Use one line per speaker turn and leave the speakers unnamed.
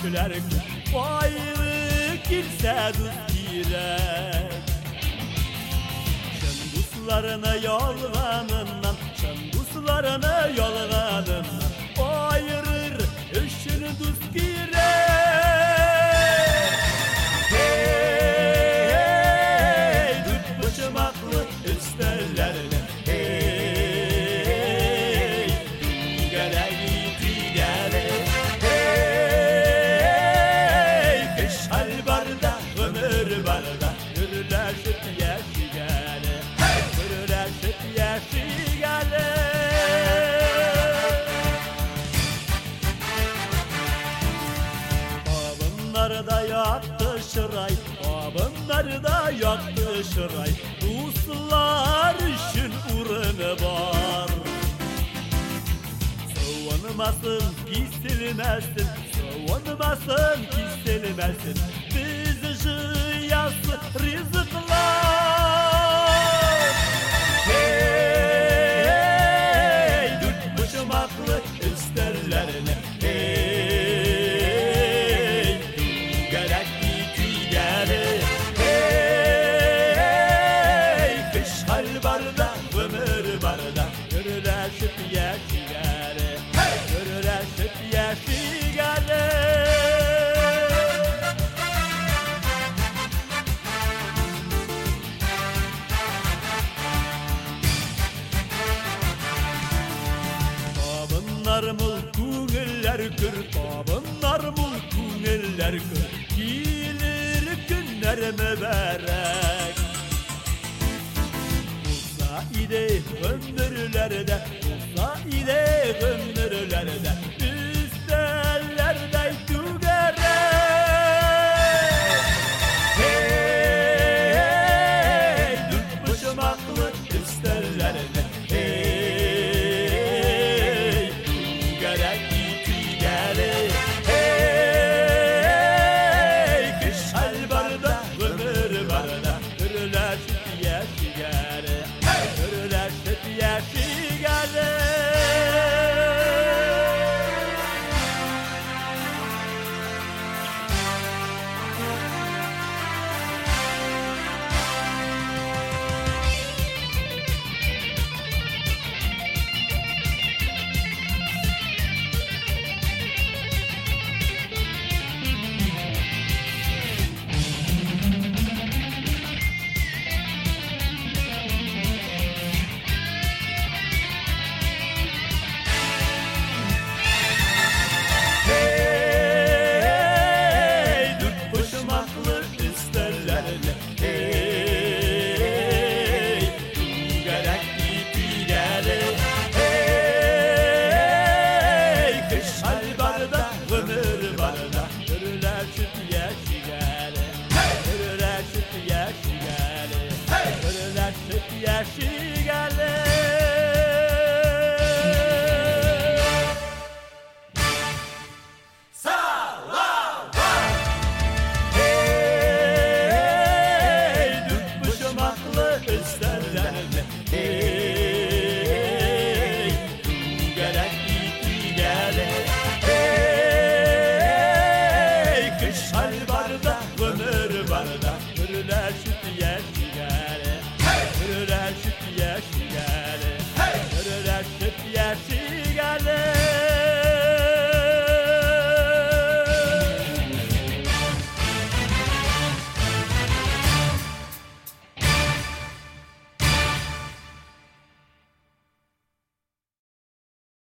güler ayrı girse dost girek. Şenduslarına yolganından, şenduslarına yolganından ayırır eşini dost girek. Hey, dört başımaklı isterlerine, hey, dungara gittiler. Hey, kış hal barda, ömür barda, gürleşip yaşigale, gürleşip yaşigale. Babınlarda yaktı şıray, babınlarda yaktı şıray, dostlar için uğrunu var. Savunmasın, kesilmesin, savunmasın, kesilmesin, bizi jıyası rızıklar. Hey, dört başımaklı isterlerine, hey, dungara gittiler. Hey, kış hal barda, ömür barda, gürleşip yaşigale, gürleşip yaşigale. Babınlar mul күңелләр kür, babınlar mul күңелләр kür, gelir günler mübarek. Olsa ide ömürlerde, olsa ide ömürlerde, üstellerde tügerek. Hey, dört başımaklı üstellerde, hey, dungara gittiler. Hey, kış hal barda, ömür barda, gürleşip yaşigale, gürleşip yaşigale. Hey, dört başımaklı isterlerle, hey, dungara gittiler. Hey, kış hal barda, ömür barda, gürleşip yaşigale, gürleşip yaşigale, gürleşip yaşigale. Hey, dört başımaklı isterlerle, hey, dungara gittiler. Hey, kış hal